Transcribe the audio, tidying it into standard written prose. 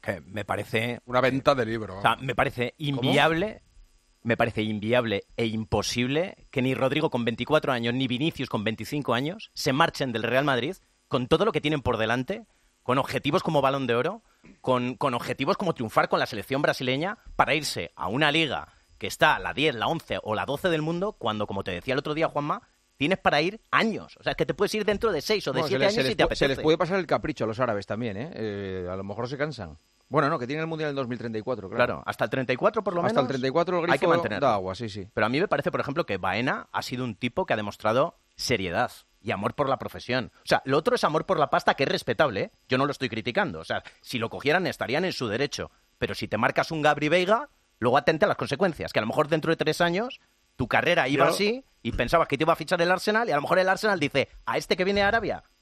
Que me parece... Una venta de libro. O sea, me parece inviable... Me parece inviable e imposible que ni Rodrigo con 24 años ni Vinicius con 25 años se marchen del Real Madrid con todo lo que tienen por delante, con objetivos como Balón de Oro, con objetivos como triunfar con la selección brasileña para irse a una liga que está la 10, la 11 o la 12 del mundo cuando, como te decía el otro día, Juanma, tienes para ir años. O sea, es que te puedes ir dentro de 6 o de 7 años si te apetece. Se les puede pasar el capricho a los árabes también, ¿eh? A lo mejor se cansan. Bueno, no, que tienen el Mundial en 2034, claro. Claro, hasta el 34 por lo menos. Hasta el 34 el grifo hay que mantenerlo. Da agua, sí. Pero a mí me parece, por ejemplo, que Baena ha sido un tipo que ha demostrado seriedad y amor por la profesión. O sea, lo otro es amor por la pasta, que es respetable, ¿eh? Yo no lo estoy criticando. O sea, si lo cogieran estarían en su derecho. Pero si te marcas un Gabri Veiga, luego atente a las consecuencias. Que a lo mejor dentro de 3 años tu carrera iba así y pensabas que te iba a fichar el Arsenal y a lo mejor el Arsenal dice, a este que viene a Arabia